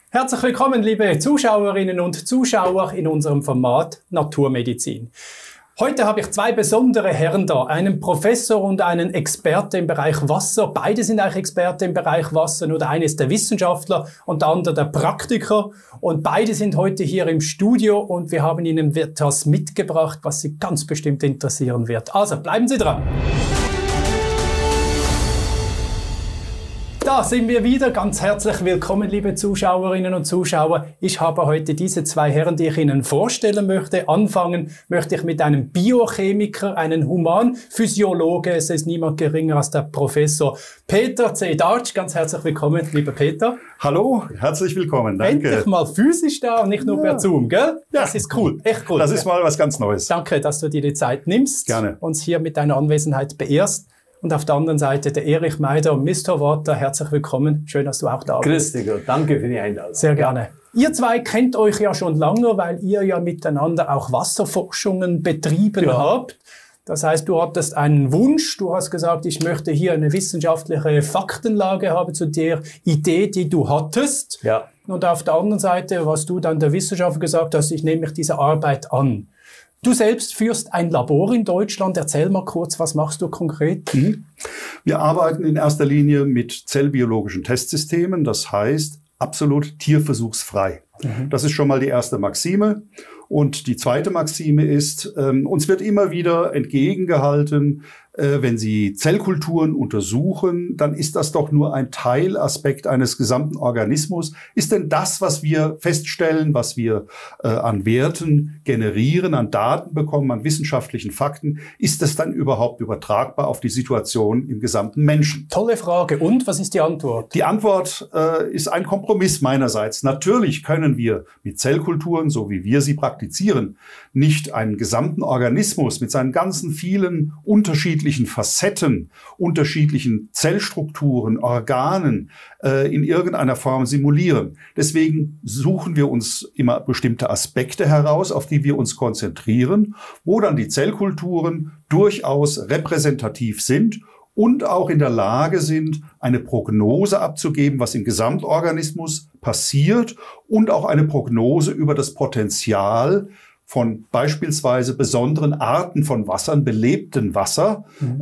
Herzlich willkommen, liebe Zuschauerinnen und Zuschauer in unserem Format Naturmedizin. Heute habe ich zwei besondere Herren da, einen Professor und einen Experte im Bereich Wasser. Beide sind eigentlich Experte im Bereich Wasser, nur der eine ist der Wissenschaftler und der andere der Praktiker. Und beide sind heute hier im Studio und wir haben Ihnen etwas mitgebracht, was Sie ganz bestimmt interessieren wird. Also, bleiben Sie dran. Da sind wir wieder. Ganz herzlich willkommen, liebe Zuschauerinnen und Zuschauer. Ich habe heute diese zwei Herren, die ich Ihnen vorstellen möchte. Anfangen möchte ich mit einem Biochemiker, einem Humanphysiologe. Es ist niemand geringer als der Professor Peter C. Dartsch. Ganz herzlich willkommen, lieber Peter. Hallo, herzlich willkommen. Danke. Endlich mal physisch da und nicht nur per Zoom, gell? Ja. Das ist cool, echt cool. Das ist mal was ganz Neues. Danke, dass du dir die Zeit nimmst. Gerne. Uns hier mit deiner Anwesenheit beehrst. Und auf der anderen Seite der Erich Meider und Mr. Water. Herzlich willkommen. Schön, dass du auch da bist. Grüß dich und danke für die Einladung. Sehr gerne. Ihr zwei kennt euch ja schon lange, weil ihr ja miteinander auch Wasserforschungen betrieben habt. Das heißt, du hattest einen Wunsch. Du hast gesagt, ich möchte hier eine wissenschaftliche Faktenlage haben zu der Idee, die du hattest. Ja. Und auf der anderen Seite, was du dann der Wissenschaftler gesagt hast, ich nehme mich dieser Arbeit an. Du selbst führst ein Labor in Deutschland. Erzähl mal kurz, was machst du konkret? Wir arbeiten in erster Linie mit zellbiologischen Testsystemen, das heißt absolut tierversuchsfrei. Das ist schon mal die erste Maxime. Und die zweite Maxime ist, uns wird immer wieder entgegengehalten, wenn Sie Zellkulturen untersuchen, dann ist das doch nur ein Teilaspekt eines gesamten Organismus. Ist denn das, was wir feststellen, was wir an Werten generieren, an Daten bekommen, an wissenschaftlichen Fakten, ist das dann überhaupt übertragbar auf die Situation im gesamten Menschen? Tolle Frage. Und was ist die Antwort? Die Antwort ist ein Kompromiss meinerseits. Natürlich können wir mit Zellkulturen, so wie wir sie praktizieren, nicht einen gesamten Organismus mit seinen ganzen vielen unterschiedlichen Facetten, unterschiedlichen Zellstrukturen, Organen in irgendeiner Form simulieren. Deswegen suchen wir uns immer bestimmte Aspekte heraus, auf die wir uns konzentrieren, wo dann die Zellkulturen durchaus repräsentativ sind und auch in der Lage sind, eine Prognose abzugeben, was im Gesamtorganismus passiert und auch eine Prognose über das Potenzial von beispielsweise besonderen Arten von Wassern, belebten Wasser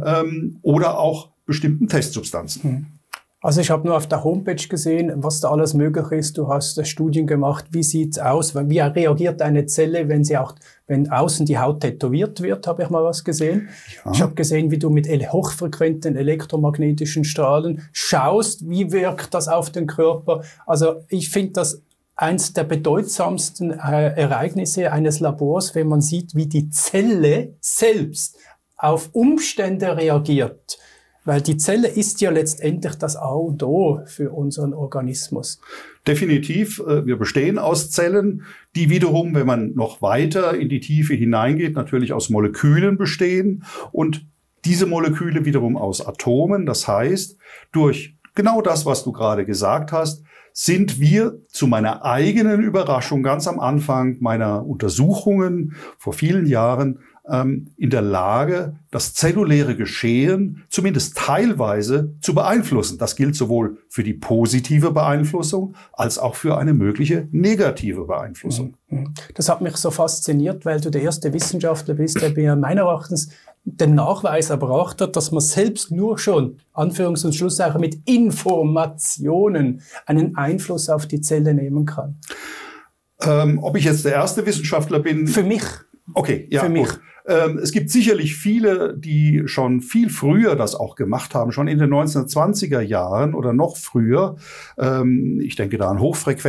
oder auch bestimmten Testsubstanzen. Also ich habe nur auf der Homepage gesehen, was da alles möglich ist. Du hast Studien gemacht. Wie sieht's aus? Wie reagiert eine Zelle, wenn außen die Haut tätowiert wird? Habe ich mal was gesehen. Ja. Ich habe gesehen, wie du mit hochfrequenten elektromagnetischen Strahlen schaust. Wie wirkt das auf den Körper? Also ich finde das eins der bedeutsamsten Ereignisse eines Labors, wenn man sieht, wie die Zelle selbst auf Umstände reagiert. Weil die Zelle ist ja letztendlich das A und O für unseren Organismus. Definitiv. Wir bestehen aus Zellen, die wiederum, wenn man noch weiter in die Tiefe hineingeht, natürlich aus Molekülen bestehen und diese Moleküle wiederum aus Atomen. Das heißt, durch genau das, was du gerade gesagt hast, sind wir zu meiner eigenen Überraschung ganz am Anfang meiner Untersuchungen vor vielen Jahren in der Lage, das zelluläre Geschehen zumindest teilweise zu beeinflussen. Das gilt sowohl für die positive Beeinflussung als auch für eine mögliche negative Beeinflussung. Das hat mich so fasziniert, weil du der erste Wissenschaftler bist, der mir meiner Erachtens den Nachweis erbracht hat, dass man selbst nur schon, Anführungs- und Schlusszeichen, mit Informationen einen Einfluss auf die Zelle nehmen kann. Ob ich jetzt der erste Wissenschaftler bin? Für mich. Okay, ja, für mich. Gut. Es gibt sicherlich viele, die schon viel früher das auch gemacht haben, schon in den 1920er Jahren oder noch früher. Ich denke da an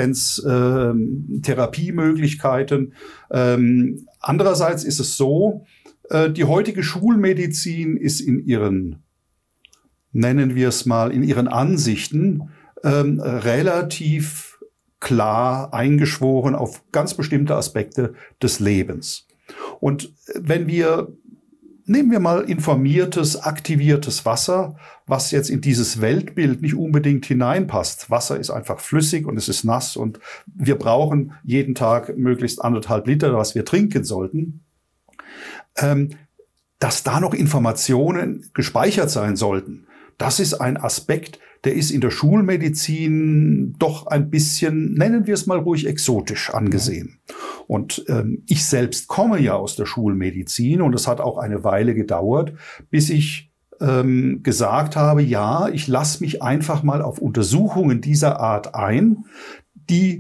Hochfrequenz-Therapiemöglichkeiten. Andererseits ist es so, die heutige Schulmedizin ist in ihren, nennen wir es mal, in ihren Ansichten relativ klar eingeschworen auf ganz bestimmte Aspekte des Lebens. Und wenn nehmen wir mal informiertes, aktiviertes Wasser, was jetzt in dieses Weltbild nicht unbedingt hineinpasst. Wasser ist einfach flüssig und es ist nass und wir brauchen jeden Tag möglichst 1,5 Liter, was wir trinken sollten. Dass da noch Informationen gespeichert sein sollten, das ist ein Aspekt, der ist in der Schulmedizin doch ein bisschen, nennen wir es mal ruhig, exotisch angesehen. Und ich selbst komme ja aus der Schulmedizin und es hat auch eine Weile gedauert, bis ich gesagt habe, ja, ich lasse mich einfach mal auf Untersuchungen dieser Art ein, die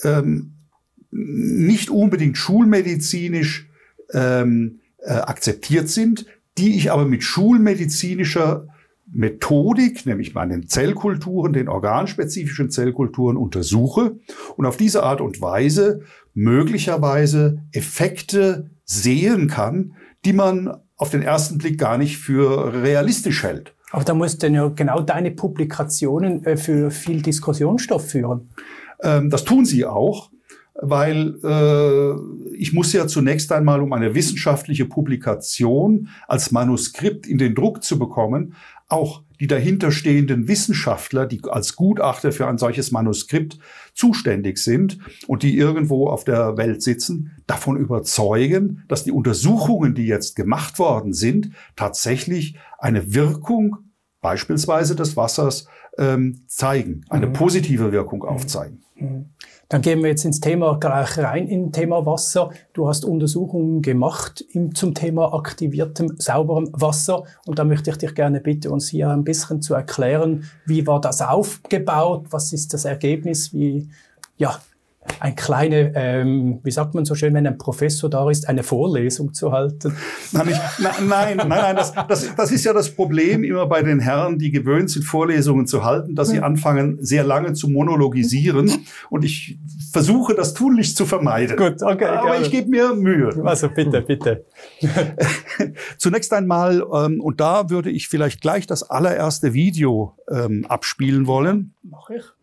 nicht unbedingt schulmedizinisch akzeptiert sind, die ich aber mit schulmedizinischer Methodik, nämlich meinen Zellkulturen, den organspezifischen Zellkulturen untersuche und auf diese Art und Weise möglicherweise Effekte sehen kann, die man auf den ersten Blick gar nicht für realistisch hält. Aber da musst dann ja genau deine Publikationen für viel Diskussionsstoff führen. Das tun sie auch, weil ich muss ja zunächst einmal, um eine wissenschaftliche Publikation als Manuskript in den Druck zu bekommen, auch die dahinterstehenden Wissenschaftler, die als Gutachter für ein solches Manuskript zuständig sind und die irgendwo auf der Welt sitzen, davon überzeugen, dass die Untersuchungen, die jetzt gemacht worden sind, tatsächlich eine Wirkung beispielsweise des Wassers zeigen, eine positive Wirkung aufzeigen. Dann gehen wir jetzt ins Thema gleich rein, im Thema Wasser. Du hast Untersuchungen gemacht zum Thema aktiviertem, sauberem Wasser. Und da möchte ich dich gerne bitten, uns hier ein bisschen zu erklären, wie war das aufgebaut, was ist das Ergebnis, wie, ja, ein kleine, wie sagt man so schön, wenn ein Professor da ist, eine Vorlesung zu halten? Nein, das ist ja das Problem immer bei den Herren, die gewöhnt sind, Vorlesungen zu halten, dass sie anfangen, sehr lange zu monologisieren. Und ich versuche, das tunlichst zu vermeiden. Gut, okay. Aber ich gebe mir Mühe. Also bitte. Zunächst einmal, und da würde ich vielleicht gleich das allererste Video abspielen wollen. Mach ich.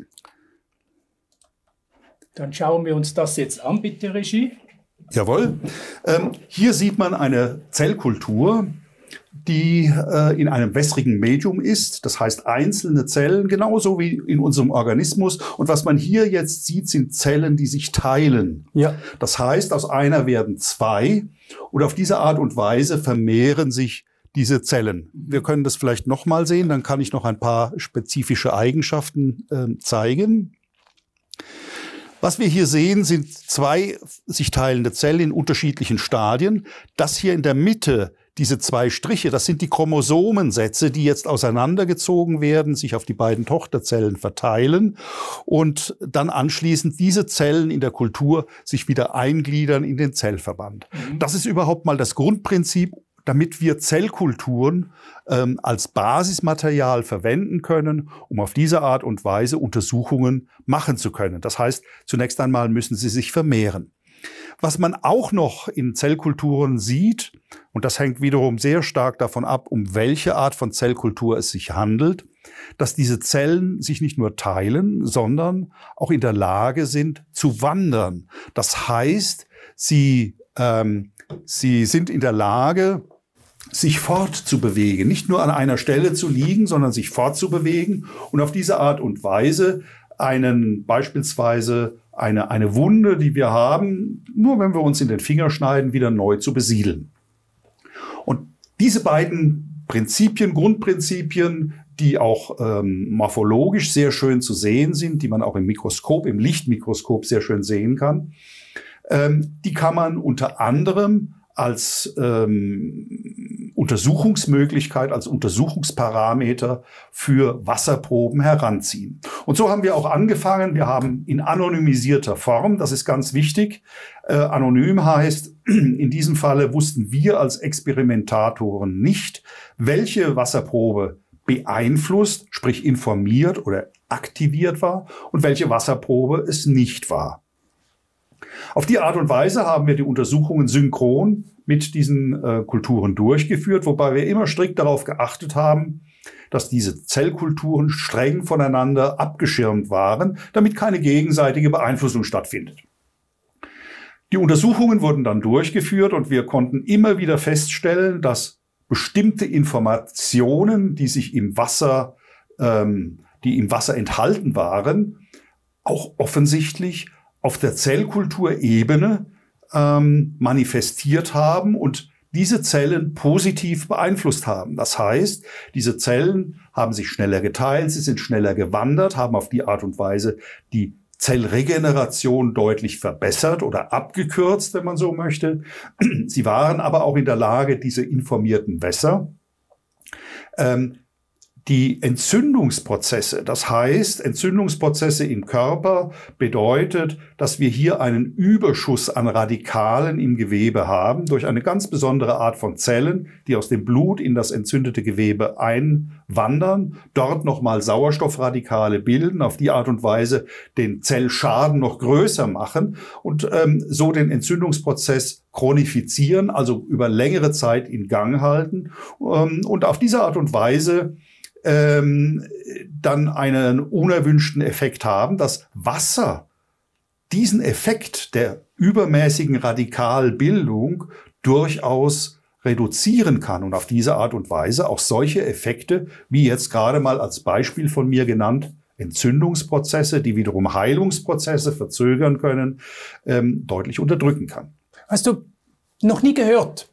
Dann schauen wir uns das jetzt an, bitte Regie. Jawohl. Hier sieht man eine Zellkultur, die in einem wässrigen Medium ist. Das heißt einzelne Zellen, genauso wie in unserem Organismus. Und was man hier jetzt sieht, sind Zellen, die sich teilen. Ja. Das heißt, aus einer werden zwei. Und auf diese Art und Weise vermehren sich diese Zellen. Wir können das vielleicht noch mal sehen. Dann kann ich noch ein paar spezifische Eigenschaften zeigen. Was wir hier sehen, sind zwei sich teilende Zellen in unterschiedlichen Stadien. Das hier in der Mitte, diese zwei Striche, das sind die Chromosomensätze, die jetzt auseinandergezogen werden, sich auf die beiden Tochterzellen verteilen und dann anschließend diese Zellen in der Kultur sich wieder eingliedern in den Zellverband. Das ist überhaupt mal das Grundprinzip, damit wir Zellkulturen als Basismaterial verwenden können, um auf diese Art und Weise Untersuchungen machen zu können. Das heißt, zunächst einmal müssen sie sich vermehren. Was man auch noch in Zellkulturen sieht, und das hängt wiederum sehr stark davon ab, um welche Art von Zellkultur es sich handelt, dass diese Zellen sich nicht nur teilen, sondern auch in der Lage sind zu wandern. Das heißt, sie sind in der Lage, sich fortzubewegen, nicht nur an einer Stelle zu liegen, sondern sich fortzubewegen und auf diese Art und Weise beispielsweise eine Wunde, die wir haben, nur wenn wir uns in den Finger schneiden, wieder neu zu besiedeln. Und diese beiden Grundprinzipien, die auch morphologisch sehr schön zu sehen sind, die man auch im Mikroskop, im Lichtmikroskop sehr schön sehen kann, die kann man unter anderem als Untersuchungsmöglichkeit, als Untersuchungsparameter für Wasserproben heranziehen. Und so haben wir auch angefangen. Wir haben in anonymisierter Form, das ist ganz wichtig. Anonym heißt, in diesem Falle wussten wir als Experimentatoren nicht, welche Wasserprobe beeinflusst, sprich informiert oder aktiviert war und welche Wasserprobe es nicht war. Auf die Art und Weise haben wir die Untersuchungen synchron mit diesen Kulturen durchgeführt, wobei wir immer strikt darauf geachtet haben, dass diese Zellkulturen streng voneinander abgeschirmt waren, damit keine gegenseitige Beeinflussung stattfindet. Die Untersuchungen wurden dann durchgeführt und wir konnten immer wieder feststellen, dass bestimmte Informationen, die im Wasser enthalten waren, auch offensichtlich auf der Zellkulturebene manifestiert haben und diese Zellen positiv beeinflusst haben. Das heißt, diese Zellen haben sich schneller geteilt, sie sind schneller gewandert, haben auf die Art und Weise die Zellregeneration deutlich verbessert oder abgekürzt, wenn man so möchte. Sie waren aber auch in der Lage, diese informierten Wässer, die Entzündungsprozesse, das heißt, Entzündungsprozesse im Körper bedeutet, dass wir hier einen Überschuss an Radikalen im Gewebe haben, durch eine ganz besondere Art von Zellen, die aus dem Blut in das entzündete Gewebe einwandern, dort nochmal Sauerstoffradikale bilden, auf die Art und Weise den Zellschaden noch größer machen und so den Entzündungsprozess chronifizieren, also über längere Zeit in Gang halten und auf diese Art und Weise dann einen unerwünschten Effekt haben, dass Wasser diesen Effekt der übermäßigen Radikalbildung durchaus reduzieren kann und auf diese Art und Weise auch solche Effekte, wie jetzt gerade mal als Beispiel von mir genannt, Entzündungsprozesse, die wiederum Heilungsprozesse verzögern können, deutlich unterdrücken kann. Hast du noch nie gehört?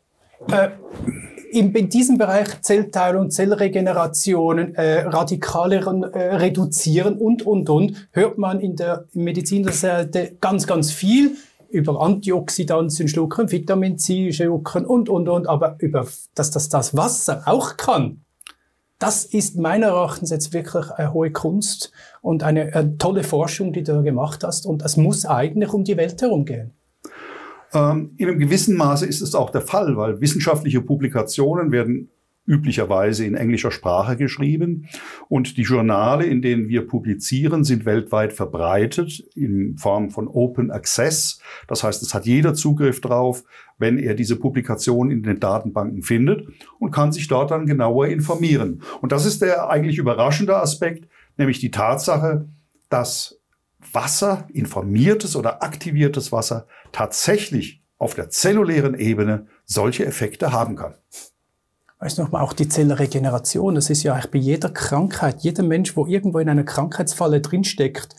In diesem Bereich Zellteilung, Zellregeneration, Radikale reduzieren und, hört man in der Medizin ganz viel über Antioxidantien schlucken, Vitamin C schlucken und, aber über, dass das Wasser auch kann. Das ist meiner Erachtens jetzt wirklich eine hohe Kunst und eine tolle Forschung, die du da gemacht hast. Und es muss eigentlich um die Welt herum gehen. In einem gewissen Maße ist es auch der Fall, weil wissenschaftliche Publikationen werden üblicherweise in englischer Sprache geschrieben und die Journale, in denen wir publizieren, sind weltweit verbreitet in Form von Open Access. Das heißt, es hat jeder Zugriff drauf, wenn er diese Publikation in den Datenbanken findet und kann sich dort dann genauer informieren. Und das ist der eigentlich überraschende Aspekt, nämlich die Tatsache, dass Wasser, informiertes oder aktiviertes Wasser, tatsächlich auf der zellulären Ebene solche Effekte haben kann. Weißt du noch mal, auch die Zellregeneration, das ist ja eigentlich bei jeder Krankheit, jeder Mensch, wo irgendwo in einer Krankheitsfalle drinsteckt,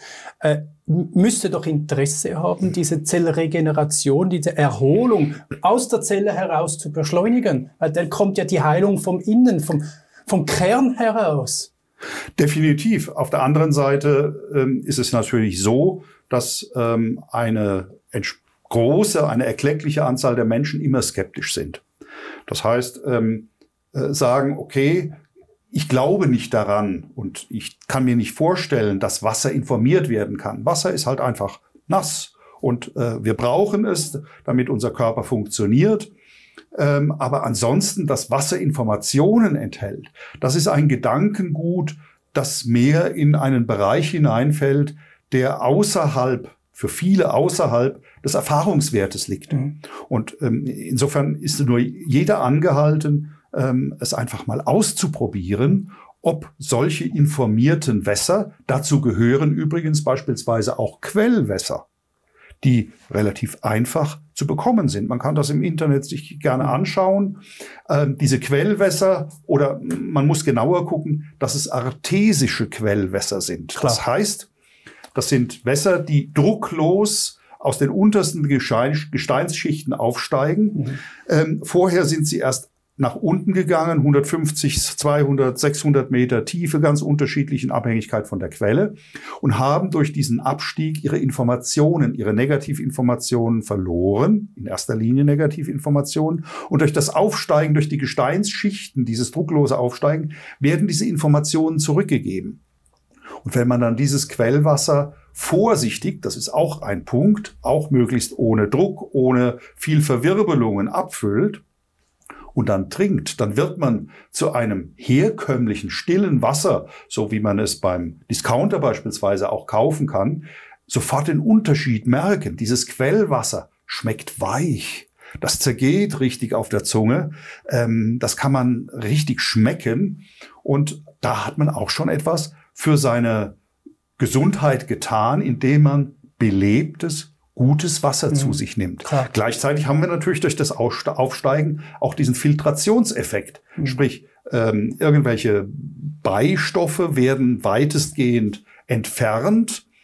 müsste doch Interesse haben, diese Zellregeneration, diese Erholung aus der Zelle heraus zu beschleunigen. Weil dann kommt ja die Heilung vom Innen, vom Kern heraus. Definitiv. Auf der anderen Seite ist es natürlich so, dass eine erkleckliche Anzahl der Menschen immer skeptisch sind. Das heißt, sagen, okay, ich glaube nicht daran und ich kann mir nicht vorstellen, dass Wasser informiert werden kann. Wasser ist halt einfach nass und wir brauchen es, damit unser Körper funktioniert. Aber ansonsten, dass Wasser Informationen enthält, das ist ein Gedankengut, das mehr in einen Bereich hineinfällt, der für viele außerhalb des Erfahrungswertes liegt. Mhm. Und insofern ist nur jeder angehalten, es einfach mal auszuprobieren, ob solche informierten Wässer, dazu gehören übrigens beispielsweise auch Quellwässer, die relativ einfach zu bekommen sind. Man kann das im Internet sich gerne anschauen. Diese Quellwässer, oder man muss genauer gucken, dass es artesische Quellwässer sind. Klar. Das heißt, das sind Wässer, die drucklos aus den untersten Gesteinsschichten aufsteigen. Mhm. Vorher sind sie erst nach unten gegangen, 150, 200, 600 Meter Tiefe, ganz unterschiedlich in Abhängigkeit von der Quelle, und haben durch diesen Abstieg ihre Negativinformationen verloren, in erster Linie Negativinformationen, und durch das Aufsteigen, durch die Gesteinsschichten, dieses drucklose Aufsteigen, werden diese Informationen zurückgegeben. Und wenn man dann dieses Quellwasser vorsichtig, das ist auch ein Punkt, auch möglichst ohne Druck, ohne viel Verwirbelungen abfüllt, und dann trinkt, dann wird man zu einem herkömmlichen, stillen Wasser, so wie man es beim Discounter beispielsweise auch kaufen kann, sofort den Unterschied merken. Dieses Quellwasser schmeckt weich. Das zergeht richtig auf der Zunge. Das kann man richtig schmecken. Und da hat man auch schon etwas für seine Gesundheit getan, indem man belebtes, gutes Wasser zu sich nimmt. Klar. Gleichzeitig haben wir natürlich durch das Aufsteigen auch diesen Filtrationseffekt. Sprich, irgendwelche Beistoffe werden weitestgehend entfernt,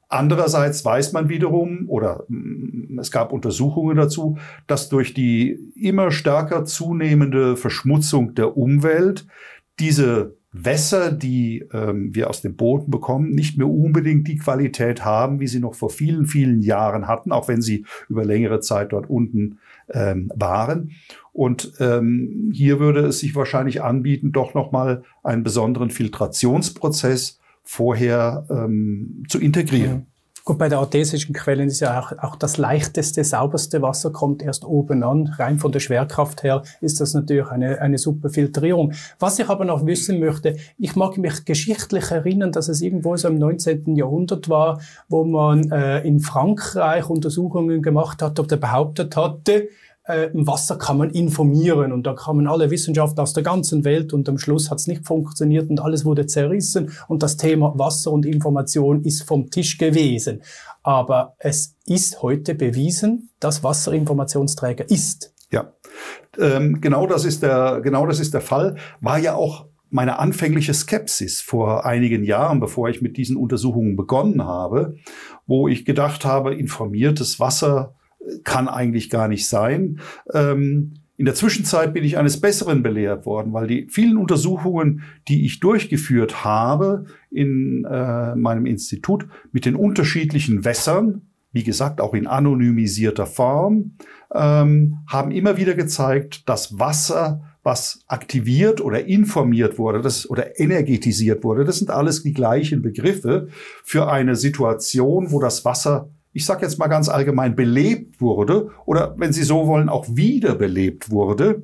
Andererseits weiß man wiederum, oder es gab Untersuchungen dazu, dass durch die immer stärker zunehmende Verschmutzung der Umwelt diese Wässer, die wir aus dem Boden bekommen, nicht mehr unbedingt die Qualität haben, wie sie noch vor vielen, vielen Jahren hatten, auch wenn sie über längere Zeit dort unten waren. Und hier würde es sich wahrscheinlich anbieten, doch nochmal einen besonderen Filtrationsprozess vorher zu integrieren. Ja. Gut, bei der artesischen Quellen ist ja auch das leichteste, sauberste Wasser kommt erst oben an. Rein von der Schwerkraft her ist das natürlich eine super Filtrierung. Was ich aber noch wissen möchte, ich mag mich geschichtlich erinnern, dass es irgendwo so im 19. Jahrhundert war, wo man in Frankreich Untersuchungen gemacht hat oder behauptet hatte, im Wasser kann man informieren und da kamen alle Wissenschaftler aus der ganzen Welt und am Schluss hat es nicht funktioniert und alles wurde zerrissen und das Thema Wasser und Information ist vom Tisch gewesen. Aber es ist heute bewiesen, dass Wasser Informationsträger ist. Ja, genau das ist der Fall. War ja auch meine anfängliche Skepsis vor einigen Jahren, bevor ich mit diesen Untersuchungen begonnen habe, wo ich gedacht habe, informiertes Wasser kann eigentlich gar nicht sein. In der Zwischenzeit bin ich eines Besseren belehrt worden, weil die vielen Untersuchungen, die ich durchgeführt habe in meinem Institut mit den unterschiedlichen Wässern, wie gesagt auch in anonymisierter Form, haben immer wieder gezeigt, dass Wasser, was aktiviert oder informiert wurde, oder energetisiert wurde, das sind alles die gleichen Begriffe für eine Situation, wo das Wasser, ich sage jetzt mal ganz allgemein, belebt wurde oder, wenn Sie so wollen, auch wiederbelebt wurde,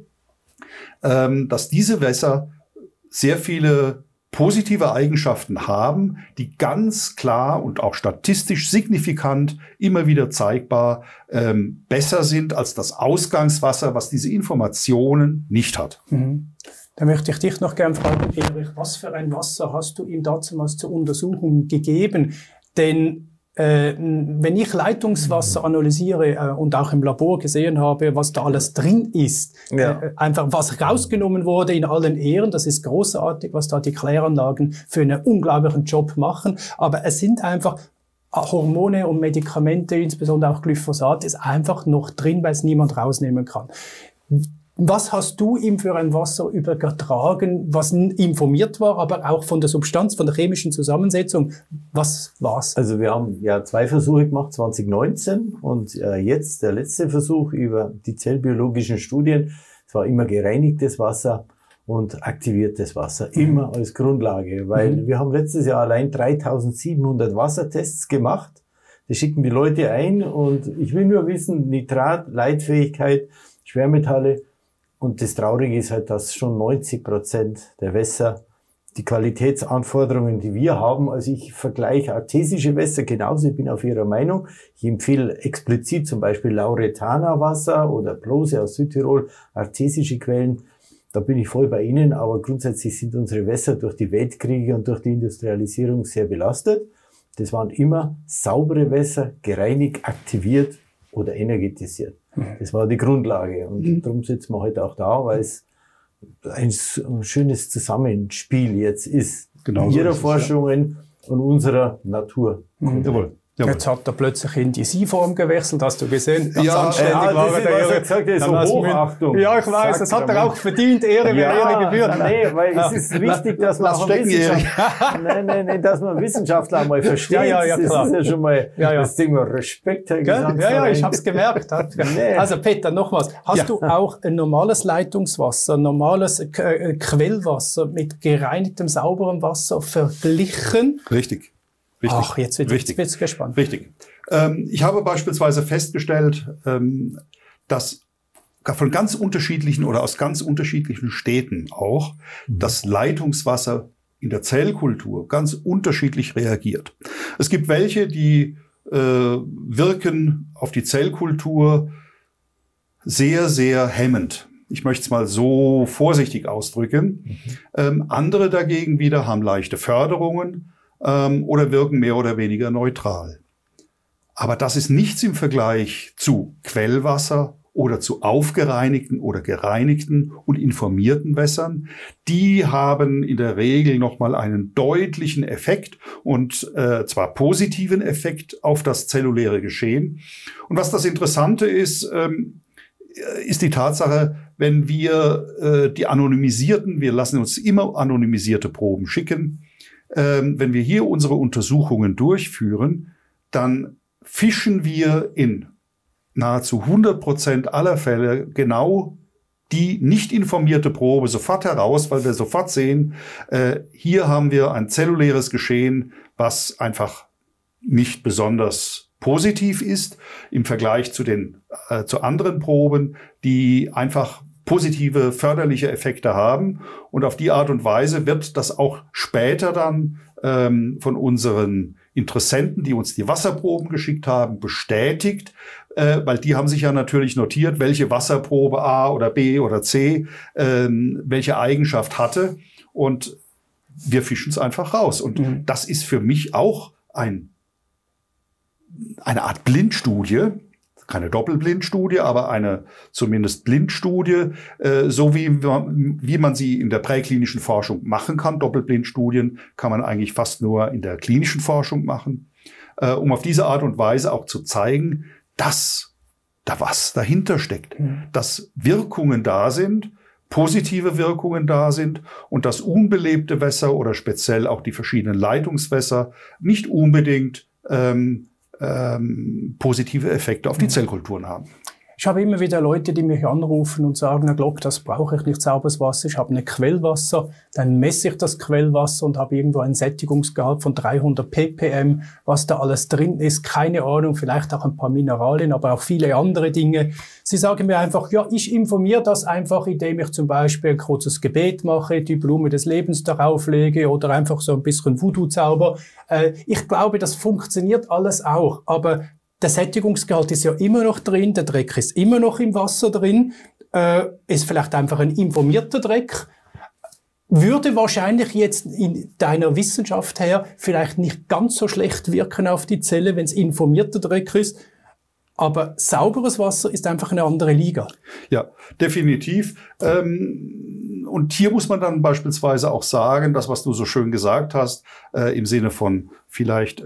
dass diese Wässer sehr viele positive Eigenschaften haben, die ganz klar und auch statistisch signifikant immer wieder zeigbar besser sind als das Ausgangswasser, was diese Informationen nicht hat. Mhm. Da möchte ich dich noch gerne fragen, Erich, was für ein Wasser hast du ihm damals zur Untersuchung gegeben? Denn wenn ich Leitungswasser analysiere und auch im Labor gesehen habe, was da alles drin ist, einfach was rausgenommen wurde in allen Ehren, das ist großartig, was da die Kläranlagen für einen unglaublichen Job machen, aber es sind einfach Hormone und Medikamente, insbesondere auch Glyphosat, ist einfach noch drin, weil es niemand rausnehmen kann. Was hast du ihm für ein Wasser übertragen, was informiert war, aber auch von der Substanz, von der chemischen Zusammensetzung? Was war's? Also wir haben ja 2 Versuche gemacht, 2019 und jetzt der letzte Versuch über die zellbiologischen Studien. Es war immer gereinigtes Wasser und aktiviertes Wasser, immer als Grundlage, weil wir haben letztes Jahr allein 3700 Wassertests gemacht. Da schicken die Leute ein und ich will nur wissen, Nitrat, Leitfähigkeit, Schwermetalle. Und das Traurige ist halt, dass schon 90% der Wässer die Qualitätsanforderungen, die wir haben, also ich vergleiche artesische Wässer genauso, ich bin auf Ihrer Meinung. Ich empfehle explizit zum Beispiel Lauretaner Wasser oder Plose aus Südtirol, artesische Quellen. Da bin ich voll bei Ihnen, aber grundsätzlich sind unsere Wässer durch die Weltkriege und durch die Industrialisierung sehr belastet. Das waren immer saubere Wässer, gereinigt, aktiviert oder energetisiert. Das war die Grundlage und darum sitzen wir heute auch da, weil es ein schönes Zusammenspiel jetzt ist. Genau Ihrer so Forschungen und unserer Natur. Jawohl. Jetzt hat er plötzlich in die Sie-Form gewechselt, hast du gesehen? Ganz anständig war das ist, was er gesagt hat, so Hochachtung. Ja, ich weiß, das hat er auch verdient, Ehre, wer Ehre gebührt. Nee, weil es ist wichtig, dass man auch Nein, dass man Wissenschaftler einmal versteht. Ja, das klar. ist ja schon mal das Thema Respekt. Ja, ich hab's gemerkt. Also Peter, nochmals, hast du auch ein normales Leitungswasser, normales Quellwasser mit gereinigtem, sauberem Wasser verglichen? Richtig. Ach, jetzt wird's gespannt. Richtig. Ich habe beispielsweise festgestellt, dass von ganz unterschiedlichen oder aus ganz unterschiedlichen Städten auch das Leitungswasser in der Zellkultur ganz unterschiedlich reagiert. Es gibt welche, die wirken auf die Zellkultur sehr, sehr hemmend. Ich möchte es mal so vorsichtig ausdrücken. Andere dagegen wieder haben leichte Förderungen oder wirken mehr oder weniger neutral. Aber das ist nichts im Vergleich zu Quellwasser oder zu aufgereinigten oder gereinigten und informierten Wässern. Die haben in der Regel nochmal einen deutlichen Effekt und zwar positiven Effekt auf das zelluläre Geschehen. Und was das Interessante ist, ist die Tatsache, wenn wir die anonymisierten, wir lassen uns immer anonymisierte Proben schicken, wenn wir hier unsere Untersuchungen durchführen, dann fischen wir in nahezu 100% aller Fälle genau die nicht informierte Probe sofort heraus, weil wir sofort sehen, hier haben wir ein zelluläres Geschehen, was einfach nicht besonders positiv ist im Vergleich zu anderen Proben, die einfach positive, förderliche Effekte haben. Und auf die Art und Weise wird das auch später dann von unseren Interessenten, die uns die Wasserproben geschickt haben, bestätigt, weil die haben sich ja natürlich notiert, welche Wasserprobe A oder B oder C welche Eigenschaft hatte. Und wir fischen es einfach raus. Und das ist für mich auch eine Art Blindstudie, keine Doppelblindstudie, aber eine zumindest Blindstudie, so wie man sie in der präklinischen Forschung machen kann. Doppelblindstudien kann man eigentlich fast nur in der klinischen Forschung machen, um auf diese Art und Weise auch zu zeigen, dass da was dahinter steckt, dass Wirkungen da sind, positive Wirkungen da sind und dass unbelebte Wässer oder speziell auch die verschiedenen Leitungswässer nicht unbedingt positive Effekte auf die Zellkulturen haben. Ich habe immer wieder Leute, die mich anrufen und sagen, Herr Glock, das brauche ich nicht sauberes Wasser, ich habe ein Quellwasser, dann messe ich das Quellwasser und habe irgendwo ein Sättigungsgehalt von 300 ppm, was da alles drin ist, keine Ahnung, vielleicht auch ein paar Mineralien, aber auch viele andere Dinge. Sie sagen mir einfach, ja, ich informiere das einfach, indem ich zum Beispiel ein kurzes Gebet mache, die Blume des Lebens darauf lege oder einfach so ein bisschen Voodoo-Zauber. Ich glaube, das funktioniert alles auch, aber der Sättigungsgehalt ist ja immer noch drin, der Dreck ist immer noch im Wasser drin, ist vielleicht einfach ein informierter Dreck, würde wahrscheinlich jetzt in deiner Wissenschaft her vielleicht nicht ganz so schlecht wirken auf die Zelle, wenn es informierter Dreck ist, aber sauberes Wasser ist einfach eine andere Liga. Ja, definitiv. Und hier muss man dann beispielsweise auch sagen, das, was du so schön gesagt hast, im Sinne von vielleicht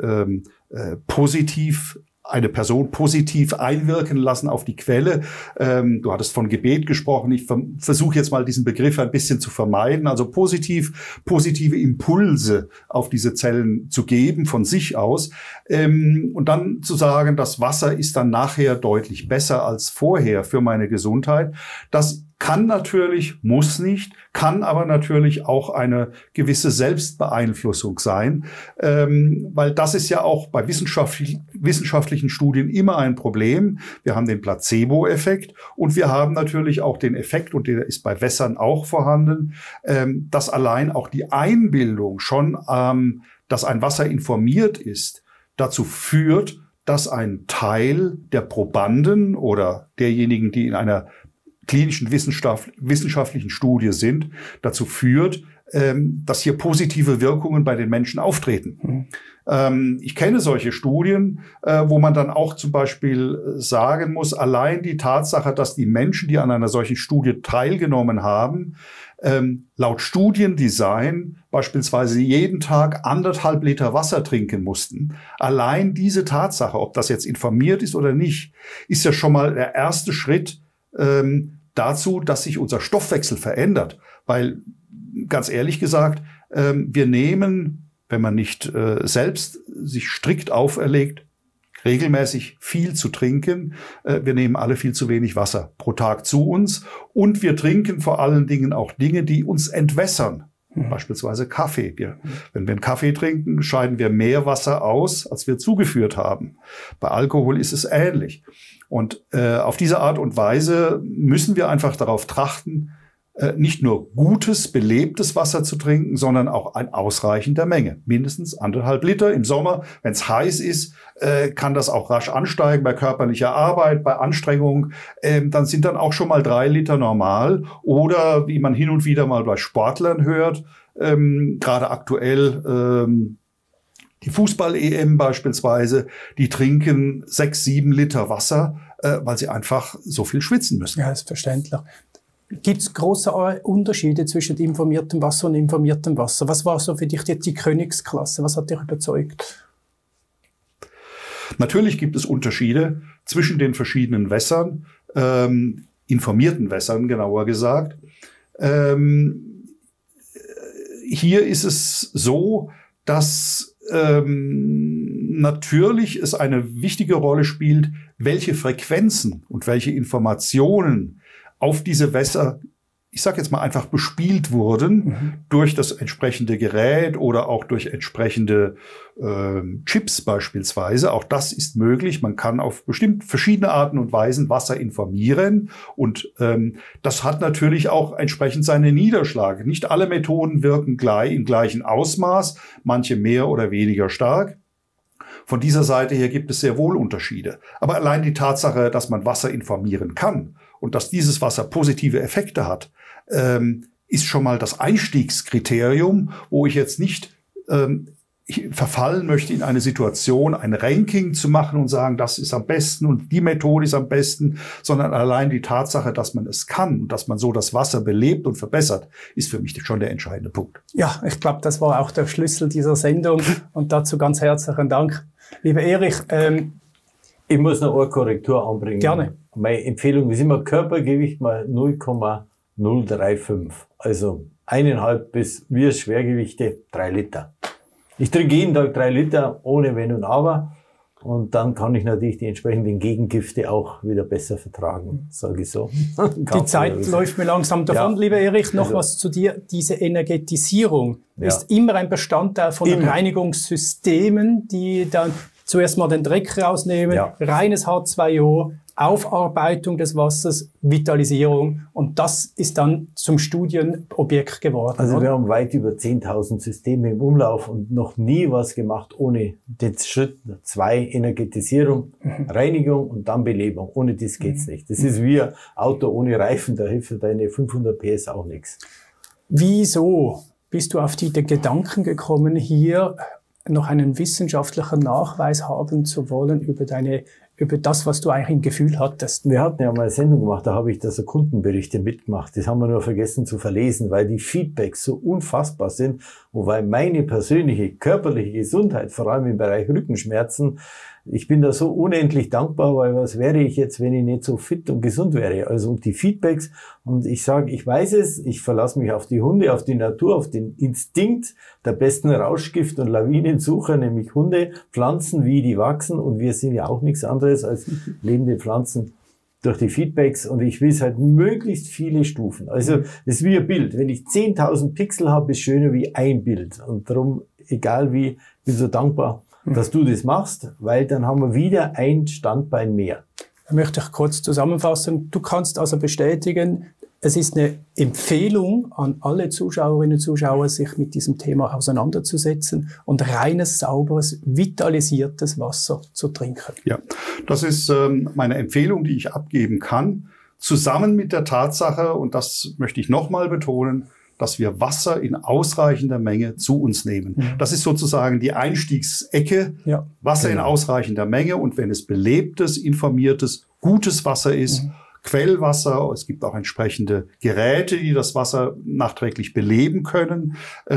eine Person positiv einwirken lassen auf die Quelle. Du hattest von Gebet gesprochen. Ich versuche jetzt mal diesen Begriff ein bisschen zu vermeiden. Also positive Impulse auf diese Zellen zu geben von sich aus. Und dann zu sagen, das Wasser ist dann nachher deutlich besser als vorher für meine Gesundheit. Das kann natürlich, muss nicht, kann aber natürlich auch eine gewisse Selbstbeeinflussung sein, weil das ist ja auch bei wissenschaftlichen Studien immer ein Problem. Wir haben den Placebo-Effekt und wir haben natürlich auch den Effekt, und der ist bei Wässern auch vorhanden, dass allein auch die Einbildung schon, dass ein Wasser informiert ist, dazu führt, dass ein Teil der Probanden oder derjenigen, die in einer klinischen wissenschaftlichen Studie sind, dazu führt, dass hier positive Wirkungen bei den Menschen auftreten. Ich kenne solche Studien, wo man dann auch zum Beispiel sagen muss, allein die Tatsache, dass die Menschen, die an einer solchen Studie teilgenommen haben, laut Studiendesign beispielsweise jeden Tag 1,5 Liter Wasser trinken mussten. Allein diese Tatsache, ob das jetzt informiert ist oder nicht, ist ja schon mal der erste Schritt dazu, dass sich unser Stoffwechsel verändert. Weil, ganz ehrlich gesagt, wir nehmen, wenn man nicht selbst sich strikt auferlegt, regelmäßig viel zu trinken. Wir nehmen alle viel zu wenig Wasser pro Tag zu uns. Und wir trinken vor allen Dingen auch Dinge, die uns entwässern. Beispielsweise Kaffee. Wenn wir einen Kaffee trinken, scheiden wir mehr Wasser aus, als wir zugeführt haben. Bei Alkohol ist es ähnlich. Und auf diese Art und Weise müssen wir einfach darauf trachten, nicht nur gutes, belebtes Wasser zu trinken, sondern auch in ausreichender Menge. Mindestens 1,5 Liter. Im Sommer, wenn es heiß ist, kann das auch rasch ansteigen bei körperlicher Arbeit, bei Anstrengung. Dann sind dann auch schon mal 3 Liter normal. Oder wie man hin und wieder mal bei Sportlern hört, gerade aktuell die Fußball-EM beispielsweise, die trinken 6, 7 Liter Wasser. weil sie einfach so viel schwitzen müssen. Ja, ist verständlich. Gibt es große Unterschiede zwischen informiertem Wasser und informiertem Wasser? Was war so für dich jetzt die Königsklasse? Was hat dich überzeugt? Natürlich gibt es Unterschiede zwischen den verschiedenen Wässern, informierten Wässern genauer gesagt. Hier ist es so, dass natürlich es eine wichtige Rolle spielt, welche Frequenzen und welche Informationen auf diese Wässer, ich sage jetzt mal einfach bespielt wurden durch das entsprechende Gerät oder auch durch entsprechende Chips beispielsweise. Auch das ist möglich. Man kann auf bestimmt verschiedene Arten und Weisen Wasser informieren und das hat natürlich auch entsprechend seinen Niederschlag. Nicht alle Methoden wirken im gleichen Ausmaß, manche mehr oder weniger stark. Von dieser Seite her gibt es sehr wohl Unterschiede. Aber allein die Tatsache, dass man Wasser informieren kann und dass dieses Wasser positive Effekte hat, ist schon mal das Einstiegskriterium, wo ich jetzt nicht verfallen möchte in eine Situation, ein Ranking zu machen und sagen, das ist am besten und die Methode ist am besten, sondern allein die Tatsache, dass man es kann und dass man so das Wasser belebt und verbessert, ist für mich schon der entscheidende Punkt. Ja, ich glaube, das war auch der Schlüssel dieser Sendung und dazu ganz herzlichen Dank. Lieber Erich, ich muss noch eine Korrektur anbringen. Gerne. Meine Empfehlung ist immer Körpergewicht mal 0,035. Also 1,5 bis wir Schwergewichte 3 Liter. Ich trinke jeden Tag 3 Liter ohne Wenn und Aber. Und dann kann ich natürlich die entsprechenden Gegengifte auch wieder besser vertragen, sage ich so. Die Zeit läuft mir langsam davon, Ja. Lieber Erich. Noch Also, was zu dir. Diese Energetisierung Ja. ist immer ein Bestandteil von Immer. Reinigungssystemen, die dann zuerst mal den Dreck rausnehmen, Ja. reines H2O, Aufarbeitung des Wassers, Vitalisierung. Und das ist dann zum Studienobjekt geworden. Also oder? wir haben weit über 10.000 Systeme im Umlauf und noch nie was gemacht ohne den Schritt 2, Energetisierung, Reinigung und dann Belebung. Ohne das geht's nicht. Das ist wie ein Auto ohne Reifen, da hilft für deine 500 PS auch nichts. Wieso bist du auf die Gedanken gekommen, hier noch einen wissenschaftlichen Nachweis haben zu wollen über das, was du eigentlich im Gefühl hattest? Wir hatten ja mal eine Sendung gemacht, da habe ich da so Kundenberichte mitgemacht. Das haben wir nur vergessen zu verlesen, weil die Feedbacks so unfassbar sind und weil meine persönliche körperliche Gesundheit, vor allem im Bereich Rückenschmerzen, ich bin da so unendlich dankbar, weil was wäre ich jetzt, wenn ich nicht so fit und gesund wäre? Also die Feedbacks und ich sage, ich weiß es, ich verlasse mich auf die Hunde, auf die Natur, auf den Instinkt der besten Rauschgift- und Lawinensucher, nämlich Hunde, Pflanzen, wie die wachsen und wir sind ja auch nichts anderes als lebende Pflanzen durch die Feedbacks und ich will es halt möglichst viele Stufen. Also das ist wie ein Bild. Wenn ich 10.000 Pixel habe, ist schöner wie ein Bild und darum, egal wie, bin so dankbar, dass du das machst, weil dann haben wir wieder ein Standbein mehr. Da möchte ich kurz zusammenfassen. Du kannst also bestätigen, es ist eine Empfehlung an alle Zuschauerinnen und Zuschauer, sich mit diesem Thema auseinanderzusetzen und reines, sauberes, vitalisiertes Wasser zu trinken. Ja, das ist meine Empfehlung, die ich abgeben kann, zusammen mit der Tatsache, und das möchte ich nochmal betonen, dass wir Wasser in ausreichender Menge zu uns nehmen. Das ist sozusagen die Einstiegsecke. Ja. Wasser in ausreichender Menge und wenn es belebtes, informiertes, gutes Wasser ist, Quellwasser, es gibt auch entsprechende Geräte, die das Wasser nachträglich beleben können,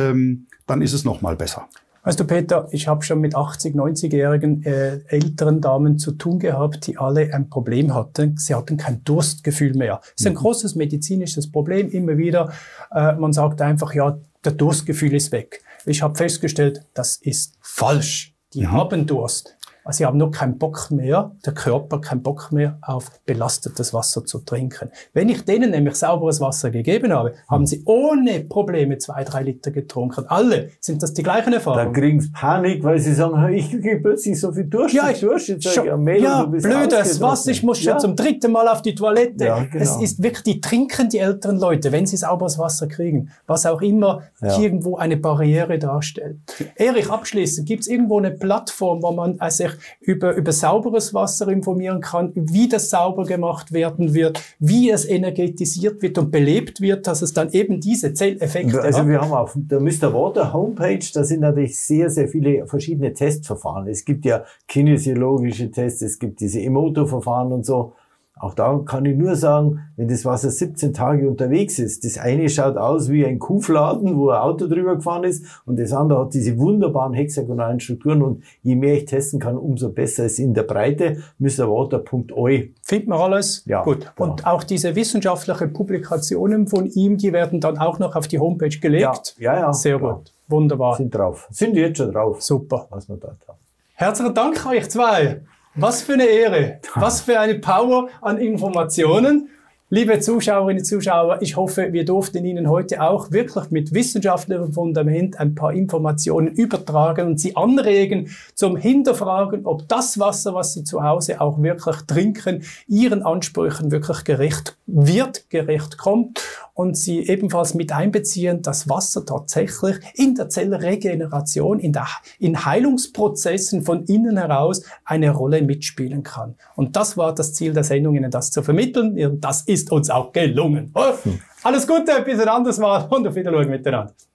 dann ist es noch mal besser. Weißt du, Peter, ich habe schon mit 80-, 90-jährigen älteren Damen zu tun gehabt, die alle ein Problem hatten. Sie hatten kein Durstgefühl mehr. Das ist ein großes medizinisches Problem, immer wieder. Man sagt einfach, ja, der Durstgefühl ist weg. Ich habe festgestellt, das ist falsch. Die haben Durst. Also sie haben nur keinen Bock mehr, der Körper keinen Bock mehr auf belastetes Wasser zu trinken. Wenn ich denen nämlich sauberes Wasser gegeben habe, haben sie ohne Probleme 2-3 Liter getrunken. Alle sind das die gleichen Erfahrungen. Dann kriegen sie Panik, weil sie sagen, ich kriege plötzlich so viel Durst. Ja, jetzt sag ich, Mädel, ja, du bist blödes Wasser, ich muss schon zum 3. Mal auf die Toilette. Ja, genau. Es ist wirklich, die trinken die älteren Leute, wenn sie sauberes Wasser kriegen, was auch immer irgendwo eine Barriere darstellt. Erich, abschließend, gibt es irgendwo eine Plattform, wo man sich über sauberes Wasser informieren kann, wie das sauber gemacht werden wird, wie es energetisiert wird und belebt wird, dass es dann eben diese Zelleffekte Also hat. wir haben auf der Mr. Water Homepage, da sind natürlich sehr, sehr viele verschiedene Testverfahren. Es gibt ja kinesiologische Tests, es gibt diese Emoto-Verfahren und so. Auch da kann ich nur sagen, wenn das Wasser 17 Tage unterwegs ist, das eine schaut aus wie ein Kuhfladen, wo ein Auto drüber gefahren ist, und das andere hat diese wunderbaren hexagonalen Strukturen, und je mehr ich testen kann, umso besser ist in der Breite. mrwater.eu. Findet man alles? Ja, gut. genau. Und auch diese wissenschaftlichen Publikationen von ihm, die werden dann auch noch auf die Homepage gelegt? Ja. Sehr klar. gut. Wunderbar. Sind drauf. Sind jetzt schon drauf. Super. Was wir dort haben. Herzlichen Dank euch zwei. Was für eine Ehre. Was für eine Power an Informationen. Liebe Zuschauerinnen und Zuschauer, ich hoffe, wir durften Ihnen heute auch wirklich mit wissenschaftlichem Fundament ein paar Informationen übertragen und Sie anregen zum Hinterfragen, ob das Wasser, was Sie zu Hause auch wirklich trinken, Ihren Ansprüchen wirklich gerecht kommt, und Sie ebenfalls mit einbeziehen, dass Wasser tatsächlich in der Zellregeneration, in Heilungsprozessen von innen heraus eine Rolle mitspielen kann. Und das war das Ziel der Sendung, Ihnen das zu vermitteln. Und das ist uns auch gelungen. Alles Gute, bis ein anderes Mal und auf Wiedersehen miteinander.